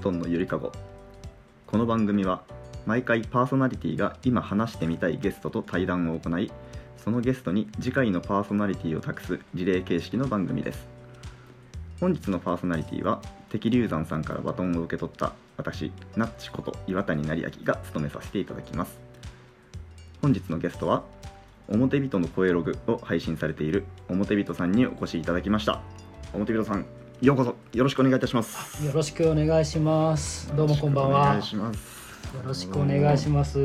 トンのゆりかご。この番組は毎回パーソナリティが今話してみたいゲストと対談を行い、そのゲストに次回のパーソナリティを託すリレー形式の番組です。本日のパーソナリティは敵龍山さんからバトンを受け取った私ナッチこと岩谷成明が務めさせていただきます。本日のゲストは表人の声ログを配信されている表人さんにお越しいただきました。表人さん、ようこそよろしくお願いいたします。 よろしくお願いします。どうもこんばんは。 お願いします。 よろしくお願いします。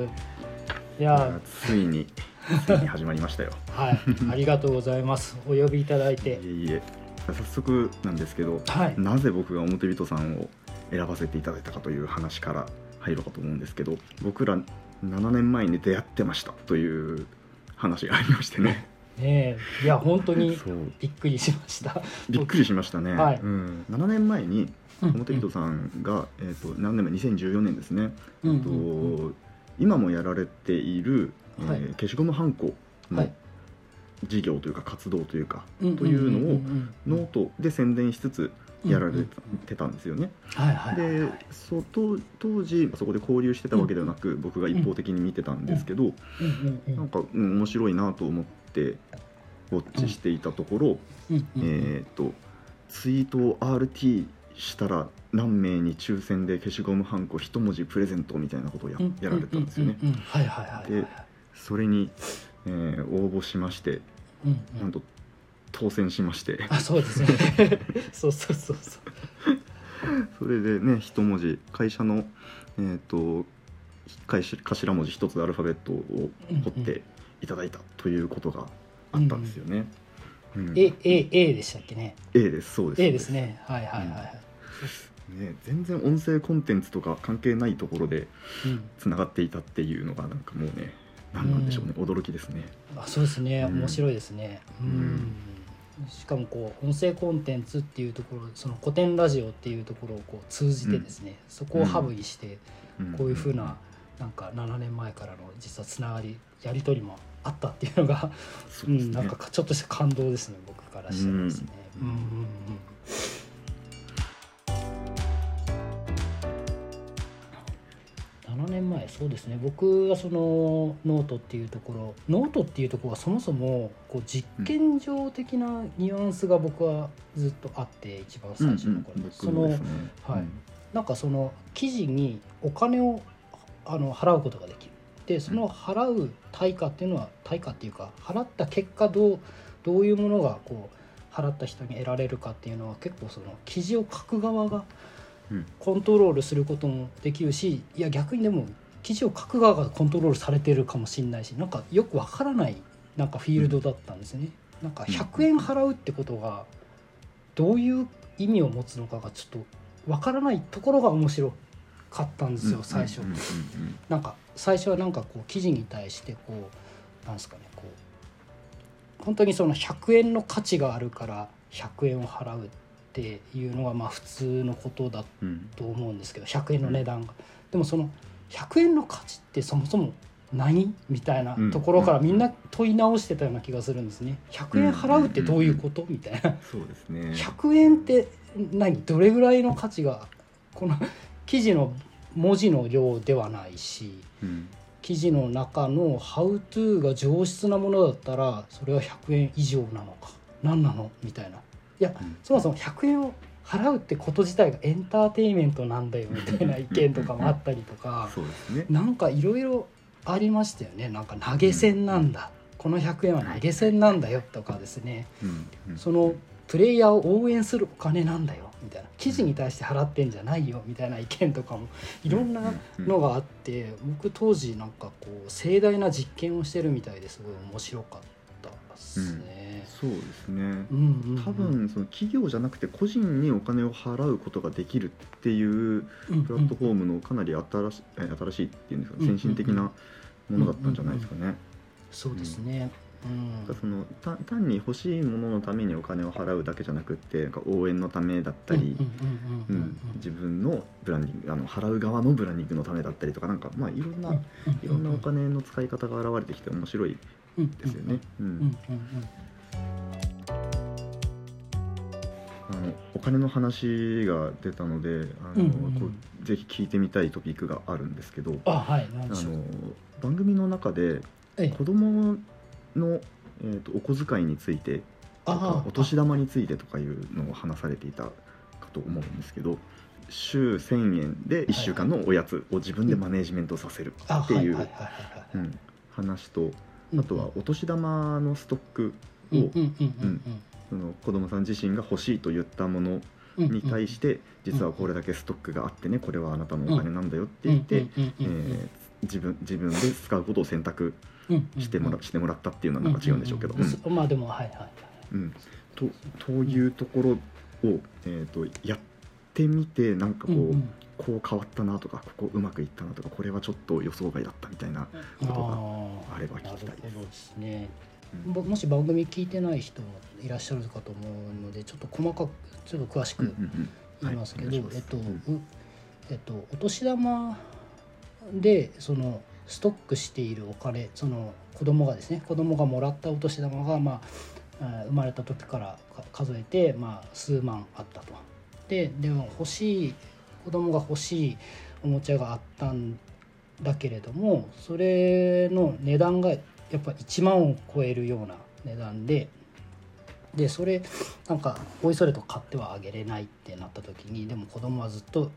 いやついに始まりましたよ。 はい、ありがとうございます。お呼びいただいて。 いえ早速なんですけど、 はい、 なぜ僕が表人さんを選ばせていただいたかという話から入ろうかと思うんですけど、僕ら7年前に出会ってましたという話がありましてね。 ねえ、いや本当にびっくりしました。 びっくりしましたね、 はい、 7年前に表人さんが、何年前、2014年ですね、今もやられている、消しゴムはんこの事業というか活動というか、というのをノートで宣伝しつつやられてたんですよね。で当時そこで交流してたわけではなく、僕が一方的に見てたんですけど、なんか、面白いなと思ってウォッチしていたところ、ツイートを RT したら何名に抽選で消しゴムはんこ1文字プレゼントみたいなことを やられたんですよね。でそれに、応募しまして、なんと当選しまして。 そうですね。そうそれでね、一文字会社の頭文字一つアルファベットを彫っていただいたということがあったんですよね。 A でしたっけね。 A です。そうです。 A ですね。 ね、全然音声コンテンツとか関係ないところでつながっていたっていうのがなんかもうね、何なんでしょうね、驚きですね。 そうですね、面白いですね。しかもこう音声コンテンツっていうところ、その古典ラジオっていうところをこう通じてですね、そこをハブにして、こういうふうななんか7年前からの実はつながりやり取りもあったっていうのが、なんかちょっとした感動ですね、僕からしてですね。7年前、そうですね、僕はそのノートっていうところはそもそもこう実験上的なニュアンスが僕はずっとあって、一番最初の頃、なんかその記事にお金を払うことができる。でその払う対価っていうのは、対価っていうか払った結果どういうものがこう払った人に得られるかっていうのは、結構その記事を書く側がコントロールすることもできるし、いや逆にでも記事を書く側がコントロールされてるかもしれないし、なんかよくわからないなんかフィールドだったんですね。なんか100円払うってことがどういう意味を持つのかがちょっとわからないところが面白かったんですよ、最初。なんか最初はなんかこう記事に対してこうなんですかね、こう本当にその100円の価値があるから100円を払うっていうのがまあ普通のことだと思うんですけど、100円の値段が、でもその100円の価値ってそもそも何みたいなところからみんな問い直してたような気がするんですね。100円払うってどういうことみたいな。 そうですね。 100円って何、どれぐらいの価値が、この記事の文字の量ではないし、記事の中のハウトゥーが上質なものだったらそれは100円以上なのか何なのみたいな。いや、そもそも100円を払うってこと自体がエンターテインメントなんだよみたいな意見とかもあったりとか、なんかいろいろありましたよね。なんか投げ銭なんだ、この100円は投げ銭なんだよとかですね、そのプレイヤーを応援するお金なんだよみたいな、記事に対して払ってんじゃないよみたいな意見とかもいろんなのがあって、僕当時なんかこう盛大な実験をしてるみたいですごい面白かったですね。 そうですね。多分その企業じゃなくて個人にお金を払うことができるっていうプラットフォームのかなり新しいっていうんですか、先進的なものだったんじゃないですかね。 そうですね。 その単に欲しいもののためにお金を払うだけじゃなくって、なんか応援のためだったり、自分のブランディング、払う側のブランディングのためだったりとか、なんかまあいろんなお金の使い方が現れてきて面白いですよね。 お金の話が出たのでこうぜひ聞いてみたいトピックがあるんですけど、 はい何でしょう。 番組の中で子供の、お小遣いについてとかお年玉についてとかいうのを話されていたかと思うんですけど、週1000円で1週間のおやつを自分でマネージメントさせるっていう話と、あとはお年玉のストックをその子供さん自身が欲しいと言ったものに対して実はこれだけストックがあってね、これはあなたのお金なんだよって言って自分で使うことを選択してもらったっていうのはなんか違うんでしょうけど、 まあでもというところを、やってみてなんかこう変わったなとか、ここうまくいったなとか、これはちょっと予想外だったみたいなことがあれば聞きたいです。 なるほどですね。もし番組聞いてない人もいらっしゃるかと思うのでちょっと細かくちょっと詳しく言いますけど、お年玉でそのストックしているお金、その子供がもらったお年玉が、生まれた時から数えて、数万あったと。でも子供が欲しいおもちゃがあったんだけれども、それの値段がやっぱ1万を超えるような値段でそれなんかおいそれと買ってはあげれないってなった時に、でも子供はずっと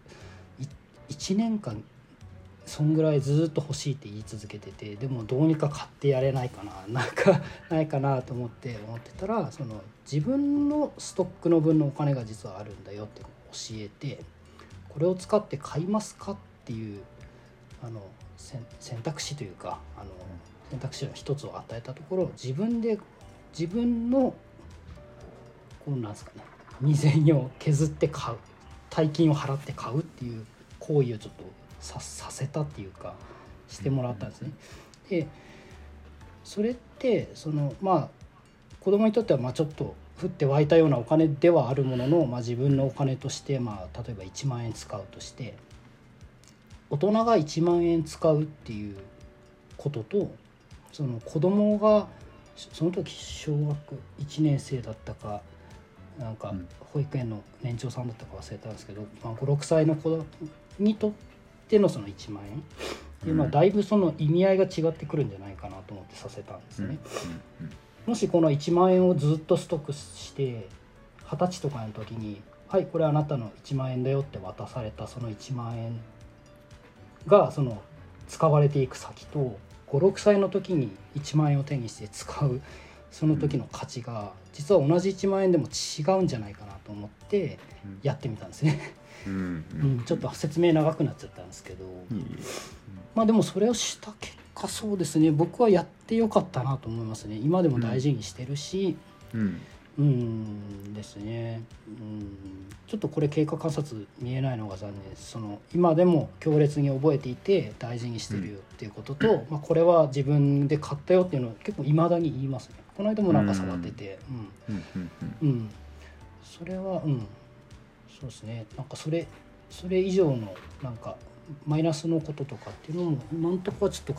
1年間そんぐらいずっと欲しいって言い続けてて、でもどうにか買ってやれないかな、なんかないかなと思ってたら、その自分のストックの分のお金が実はあるんだよって教えて、これを使って買いますかっていう選択肢というか選択肢の一つを与えたところ、自分のこうなんですかね、身銭を削って買う、大金を払って買うっていう行為をちょっとさせたっていうかしてもらったんですね。でそれって子供にとってはちょっと降って湧いたようなお金ではあるものの、自分のお金として例えば1万円使うとして、大人が1万円使うっていうことと、その子供がその時小学1年生だったかなんか保育園の年長さんだったか忘れたんですけど、5,6 歳の子にとってのその1万円っていうのはだいぶその意味合いが違ってくるんじゃないかなと思ってさせたんですね。もしこの1万円をずっとストックして20歳とかの時にはいこれあなたの1万円だよって渡されたその1万円がその使われていく先と、5,6 歳の時に1万円を手にして使うその時の価値が実は同じ1万円でも違うんじゃないかなと思ってやってみたんですね。ちょっと説明長くなっちゃったんですけど、でもそれをした結果そうですね、僕はやってよかったなと思いますね。今でも大事にしてるし、ですね。ちょっとこれ経過観察見えないのが残念です。今でも強烈に覚えていて大事にしてるよっていうことと、これは自分で買ったよっていうのは結構未だに言いますね。この間もなんか触ってて、それはそうですね。なんかそれ以上のなんかマイナスのこととかっていうのも今んとこはちょっと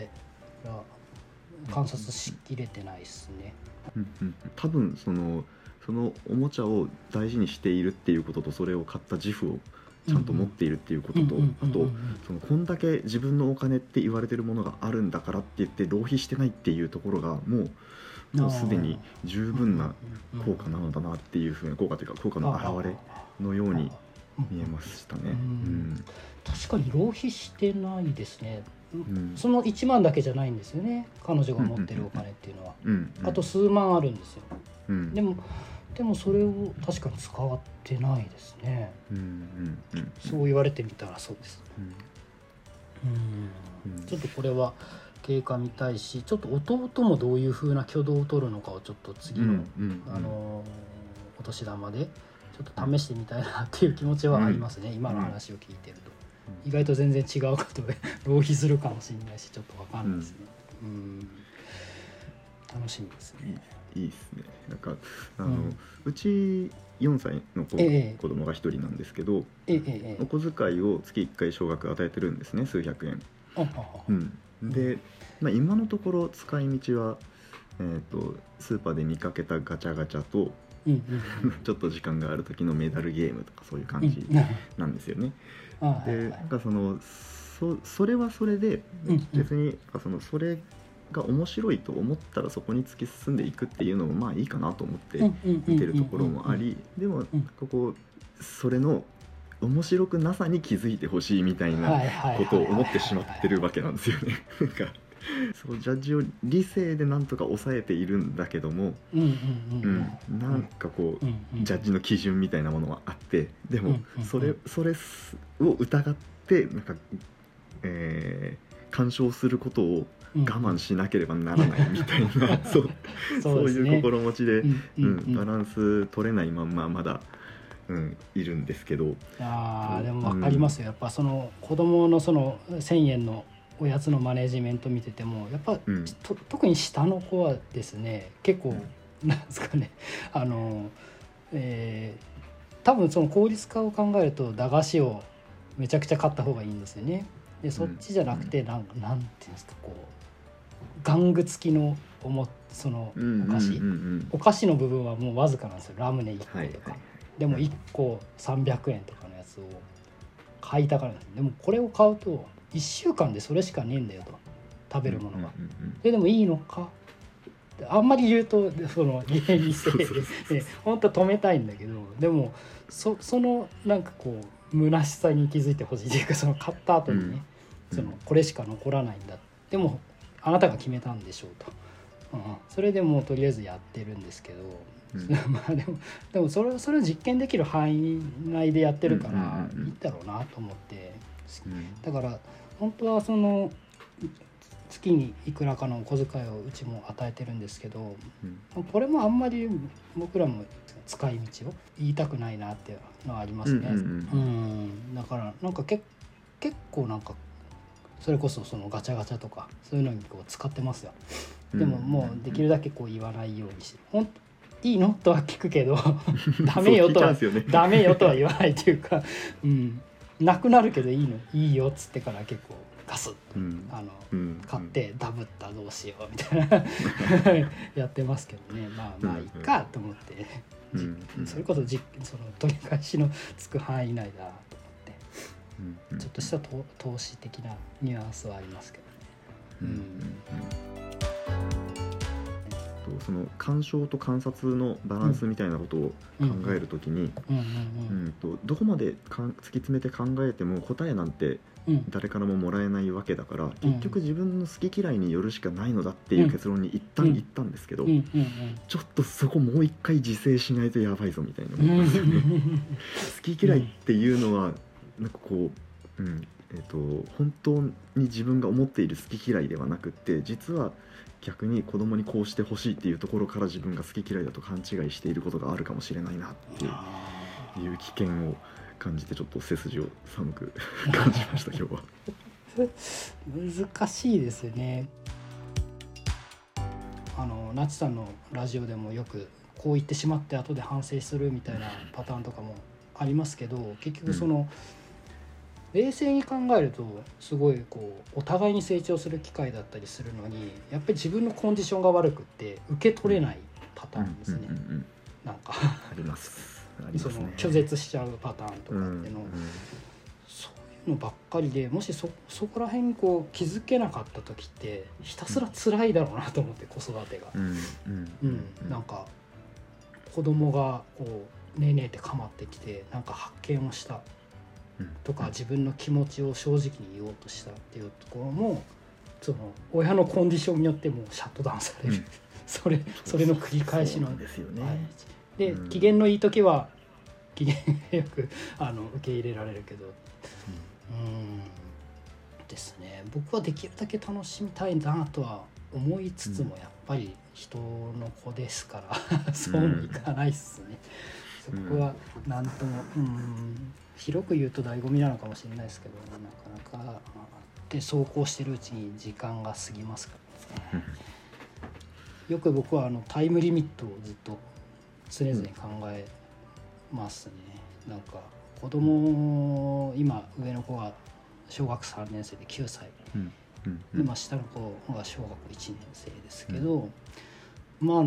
観察しきれてないですね。 多分そのおもちゃを大事にしているっていうことと、それを買った自負をちゃんと持っているっていうことと、あとこんだけ自分のお金って言われてるものがあるんだからって言って浪費してないっていうところがもうすでに十分な効果なのだなっていうふうな、効果というか効果の表れのように見えましたね。 確かに浪費してないですね。その1万だけじゃないんですよね、彼女が持ってるお金っていうのは。あと数万あるんですよ。でもそれを確かに使ってないですね。そう言われてみたらそうです。ちょっとこれは経過見たいし、ちょっと弟もどういう風な挙動を取るのかをちょっと次のお年玉でちょっと試してみたいなっていう気持ちはありますね。今の話を聞いてると意外と全然違うことで浪費するかもしれないし、ちょっと分かんないですね。楽しみですね。 いいですね。なんかうち4歳の子供が1人なんですけど、お小遣いを月1回少額与えてるんですね、数百円。で、今のところ使い道はスーパーで見かけたガチャガチャとうんうんちょっと時間がある時のメダルゲームとかそういう感じなんですよね。でなんかそれはそれで別にそれが面白いと思ったらそこに突き進んでいくっていうのもまあいいかなと思って見てるところもあり、でもそれの面白くなさに気づいてほしいみたいなことを思ってしまってるわけなんですよね。なんかそうジャッジを理性でなんとか抑えているんだけども、なんかジャッジの基準みたいなものはあって、でもそれを疑ってなんか、干渉することを我慢しなければならないみたいな、そういう心持ちで、バランス取れないまんままだ、いるんですけど。 でも分かりますよ。やっぱその子供のその1000円のおやつのマネジメント見ててもやっぱ、特に下の子はですね結構、なんですかね多分その効率化を考えると駄菓子をめちゃくちゃ買った方がいいんですよね。でそっちじゃなくてなんていうんですか玩具付きのそのお菓子の部分はもうわずかなんですよ。ラムネ1個とか、でも1個300円とかのやつを買いたがるんです。でもこれを買うと1週間でそれしかねえんだよと、食べるものが。それでもいいのかあんまり言うとその原理性で本当は止めたいんだけど、でもそのなんか虚しさに気づいてほしいというか、その買った後にね、これしか残らないんだ、でもあなたが決めたんでしょうと、それでもうとりあえずやってるんですけど、まあでもそれを実験できる範囲内でやってるからいいんだろうなと思って、だから本当はその月にいくらかのお小遣いをうちも与えてるんですけど、これもあんまり僕らも使い道を言いたくないなっていうのはありますね。だからなんか結構なんかそれこそそのガチャガチャとかそういうのに使ってますよ。でももうできるだけ言わないようにして、いいのとは聞くけどダメよとはダメよとは言わないというか、なくなるけどいいよっつってから結構ガスッ買ってダブったどうしようみたいなやってますけどね。まあいいかと思って、それこそその取り返しのつく範囲内だと思って、ちょっとした投資的なニュアンスはありますけどね。 その鑑賞と観察のバランスみたいなことを考えるときにどこまで突き詰めて考えても答えなんて誰からももらえないわけだから、結局自分の好き嫌いによるしかないのだっていう結論に一旦言ったんですけど、ちょっとそこもう一回自制しないとやばいぞみたいな思いますよね。好き嫌いっていうのはなんか本当に自分が思っている好き嫌いではなくって、実は逆に子供にこうしてほしいっていうところから自分が好き嫌いだと勘違いしていることがあるかもしれないなっていう危険を感じて、ちょっと背筋を寒く感じました今日は。 難しいですよね。なちさんのラジオでもよくこう言ってしまって後で反省するみたいなパターンとかもありますけど、結局その、冷静に考えるとすごいお互いに成長する機会だったりするのに、やっぱり自分のコンディションが悪くって受け取れないパターンですね。なんかありますその拒絶しちゃうパターンとかっての、そういうのばっかりで、もしそこら辺に気づけなかった時ってひたすら辛いだろうなと思って、子育てが。なんか子供がねえねえって構ってきてなんか発見をしたとか、自分の気持ちを正直に言おうとしたっていうところも、その親のコンディションによってもシャットダウンされる、それの繰り返しのですよね。 で機嫌のいい時は機嫌よく受け入れられるけど、ですね。僕はできるだけ楽しみたいなとは思いつつも、やっぱり人の子ですからそうもいかないっすね。そこはなんとも広く言うと醍醐味なのかもしれないですけど、なかなかで走行してるうちに時間が過ぎますからね。よく僕はタイムリミットをずっと常々考えますね。なんか子供、今上の子が小学3年生で9歳、今下の子が小学1年生ですけど、 まあ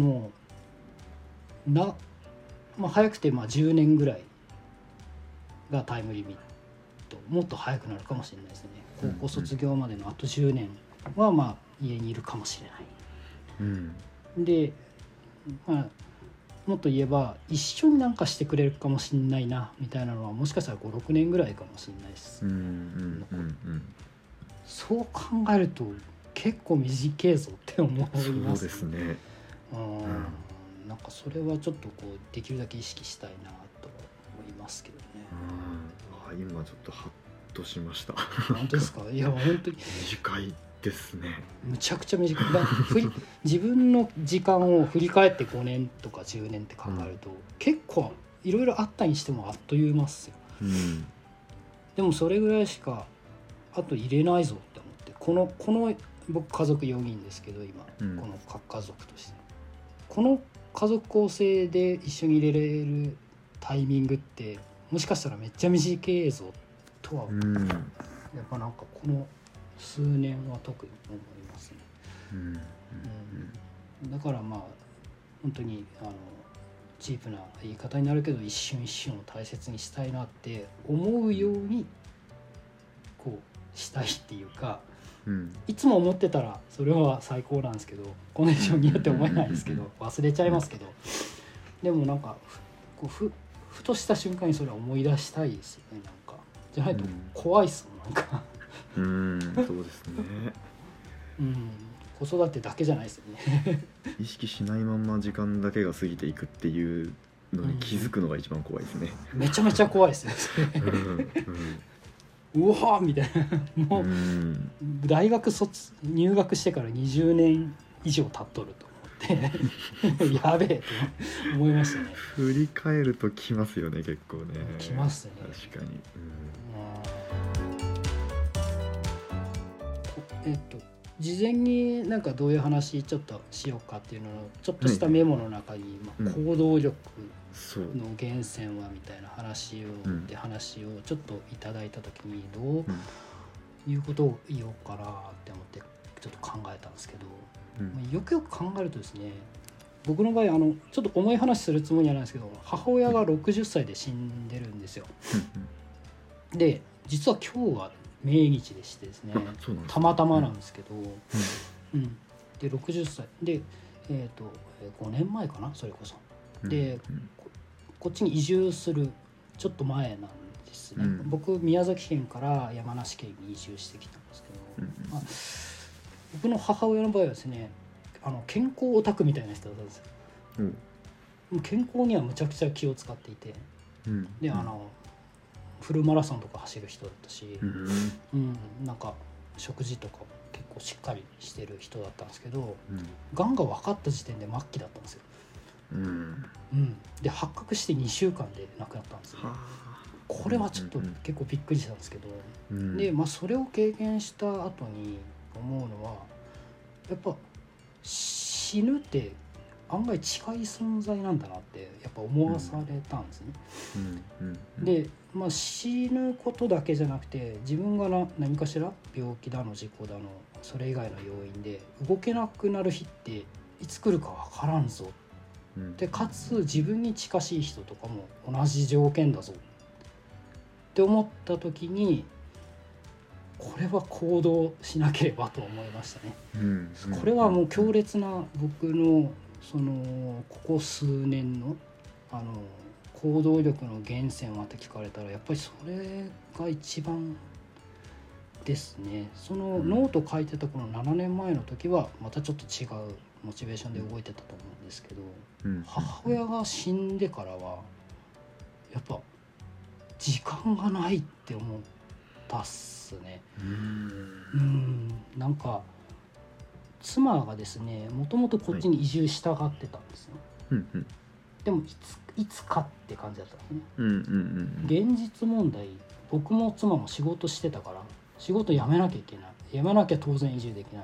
早くて10年ぐらいがタイムリミット、もっと早くなるかもしれないですね。高校卒業までのあと10年は家にいるかもしれない、で、もっと言えば一緒になんかしてくれるかもしれないなみたいなのはもしかしたら5、6年ぐらいかもしれないです、そう考えると結構短いぞって思います。 そうですね。 なんかそれはちょっとできるだけ意識したいなと思いますけどね。 今ちょっとハッとしました。 本当ですか？いや本当に短いですね。 むちゃくちゃ短い。自分の時間を振り返って5年とか10年って考えると、結構いろいろあったにしてもあっという間っすよ、でもそれぐらいしかあと入れないぞって思って、この僕家族4人ですけど今、この核家族としてこの家族構成で一緒に入れれるタイミングってもしかしたらめっちゃ短いぞとは思う、やっぱなんかこの数年は特に思いますね、だから本当にチープな言い方になるけど一瞬一瞬を大切にしたいなって思うようにしたいっていうか、いつも思ってたらそれは最高なんですけど、コネクションによって思えないですけど、忘れちゃいますけど、でもなんかふとした瞬間にそれは思い出したいですよね。なんかじゃないと怖いっすもん、なんかそうですね。 子育てだけじゃないですよね意識しないまんま時間だけが過ぎていくっていうのに気づくのが一番怖いですね、 めちゃめちゃ怖いですようわーみたいな、もう大学入学してから20年以上経っとると思ってやべえと思いましたね。 振り返るときますよね、結構ね。 きますね。 確かに。 事前になんかどういう話ちょっとしようかっていうのをちょっとしたメモの中に、行動力の源泉はみたいな話をちょっといただいた時にどういうことを言おうかなって思ってちょっと考えたんですけど、よくよく考えるとですね、僕の場合ちょっと重い話するつもりはないんですけど、母親が60歳で死んでるんですよ。で実は今日は命日でしてですね、たまたまなんですけど、で60歳で、5年前かな、それこそで、こっちに移住するちょっと前なんですね、僕宮崎県から山梨県に移住してきたんですけど、僕の母親の場合はですね、健康オタクみたいな人だったんですよ、健康にはむちゃくちゃ気を使っていて、でフルマラソンとか走る人だったし、なんか食事とかも結構しっかりしてる人だったんですけど、がんが分かった時点で末期だったんですよ、で発覚して2週間で亡くなったんですよ、これはちょっと結構びっくりしたんですけど、でそれを経験した後に思うのは、やっぱ死ぬって案外近い存在なんだなってやっぱ思わされたんですね、で、死ぬことだけじゃなくて、自分が何かしら病気だの事故だのそれ以外の要因で動けなくなる日っていつ来るか分からんぞ、でかつ自分に近しい人とかも同じ条件だぞって思った時に、これは行動しなければと思いましたね、これはもう強烈な僕のここ数年の行動力の源泉はって聞かれたら、やっぱりそれが一番ですね。そのノート書いてたこの7年前の時はまたちょっと違うモチベーションで動いてたと思うんですけど、母親が死んでからはやっぱ時間がないって思ったっすね。なんか妻がですね、もともとこっちに移住したがってたんですね、でもいつかって感じだったんですね、現実問題、僕も妻も仕事してたから仕事辞めなきゃいけない、辞めなきゃ当然移住できない、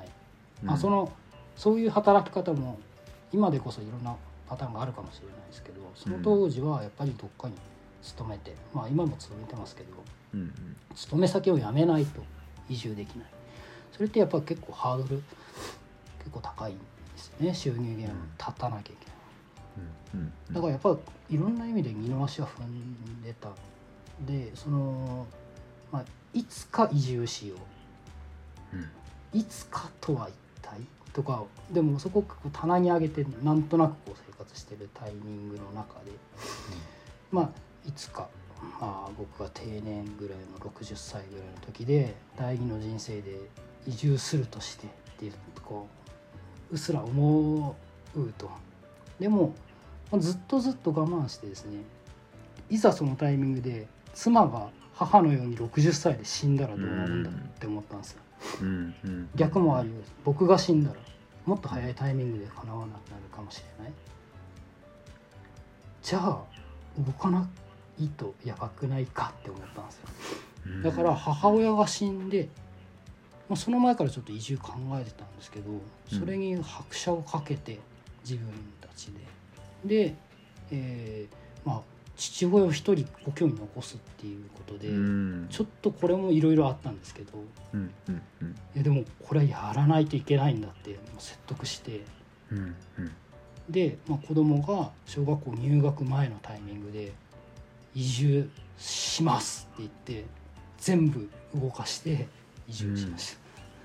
そういう働き方も今でこそいろんなパターンがあるかもしれないですけど、その当時はやっぱりどっかに勤めて、今も勤めてますけど、勤め先を辞めないと移住できない、それってやっぱり結構ハードル結構高いですよね。収入源を立たなきゃいけない。だかららやっぱいろんな意味で二の足は踏んでた。でいつか移住しよう、いつかとは一体とか、でもそこをこう棚に上げてなんとなくこう生活してるタイミングの中で、いつか、僕が定年ぐらいの60歳ぐらいの時で第二の人生で移住するとしてっていうこううっすら思うと。でもずっと我慢してですね、いざそのタイミングで妻が母のように60歳で死んだらどうなるんだって思ったんですよ。逆もあります。僕が死んだらもっと早いタイミングで叶わなくなるかもしれない。じゃあ動かないとやばくないかって思ったんですよ。だから母親が死んで、その前からちょっと移住考えてたんですけど、それに拍車をかけて自分たちで父親を一人故郷に残すっていうことで、ちょっとこれもいろいろあったんですけど、でもこれはやらないといけないんだって説得して、で、子供が小学校入学前のタイミングで移住しますって言って全部動かして移住しました。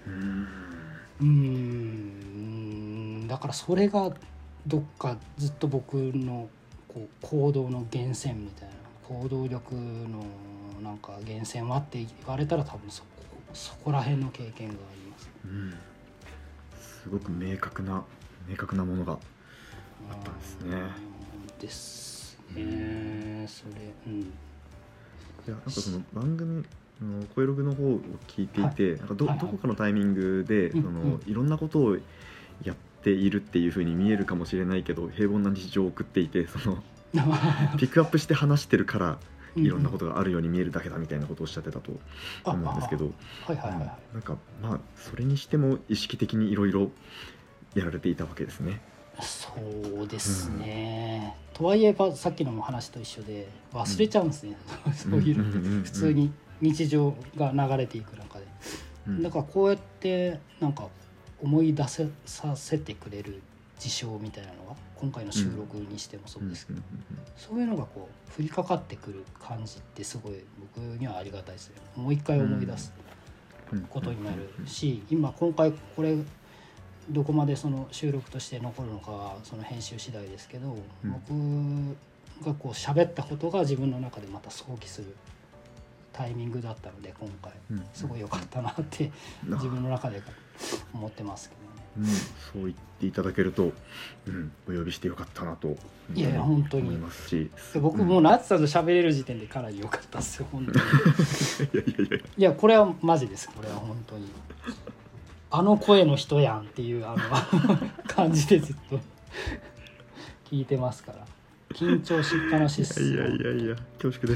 だからそれがどっかずっと僕のこう行動の源泉みたいな、行動力のなんか源泉はって言われたら多分そこら辺の経験があります。 すごく明確なものがあったんですね。 ですね。それいやなんかその番組の声ログの方を聞いていて、なんかどこかのタイミングでいろんなことをやっているっていう風に見えるかもしれないけど、平凡な日常を送っていて、そのピックアップして話してるからいろんなことがあるように見えるだけだみたいなことをおっしゃってたと思うんですけど、なんかそれにしても意識的にいろいろやられていたわけですね。 そうですね、とはいえばさっきの話と一緒で忘れちゃうんですね、そういうの普通に日常が流れていく中で、だからこうやってなんか思い出させてくれる事象みたいなのが今回の収録にしてもそうですけど、そういうのがこう降りかかってくる感じってすごい僕にはありがたいですね。もう一回思い出すことになるし、今回これどこまでその収録として残るのかはその編集次第ですけど、僕がこう喋ったことが自分の中でまた想起するタイミングだったので、今回すごい良かったなって自分の中で思ってますけどね。 そう言っていただけると、お呼びしてよかったなと本当に思いますし、 僕もうナツさんと喋れる時点でかなり良かったですよ本当に。いやこれはマジです。これは本当にあの声の人やんっていう感じでずっと聞いてますから、緊張しっぱなしっす。 いや恐縮です。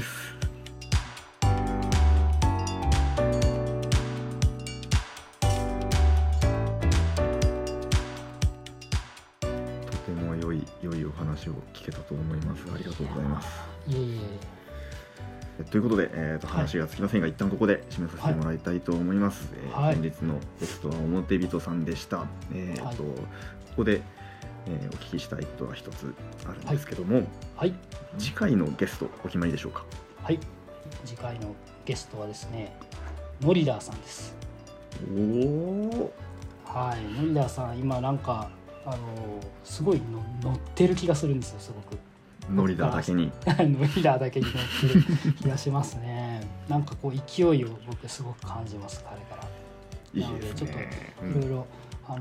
とても良いお話を聞けたと思います。ありがとうございます。ということで、話がつきませんが、一旦ここで締めさせてもらいたいと思います。本日のゲストは表人さんでした。ここで、お聞きしたいことが一つあるんですけども、次回のゲストお決まりでしょうか？ 次回のゲストはですね、ノリダーさんです。ノリダーさん今なんかすごい乗ってる気がするんですよ。すごくノリダーだけにノリダーだけに乗ってる気がしますね。なんかこう勢いを僕すごく感じます、彼から。なのでちょっといろいろ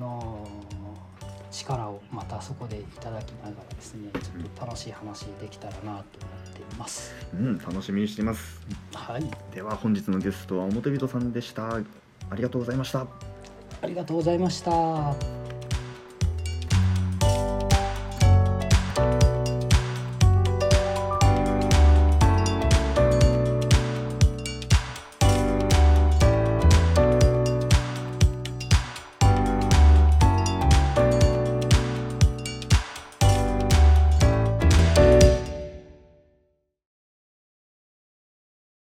力をまたそこでいただきながらですね、ちょっと楽しい話できたらなと思っています。 楽しみにしています。では本日のゲストは表人さんでした。ありがとうございました。 ありがとうございました。